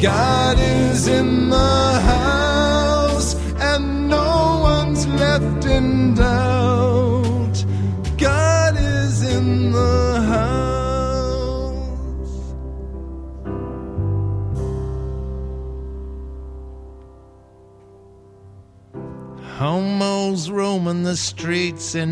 God is in the house, and no one's left in doubt. God is in the house. Homos roaming the streets in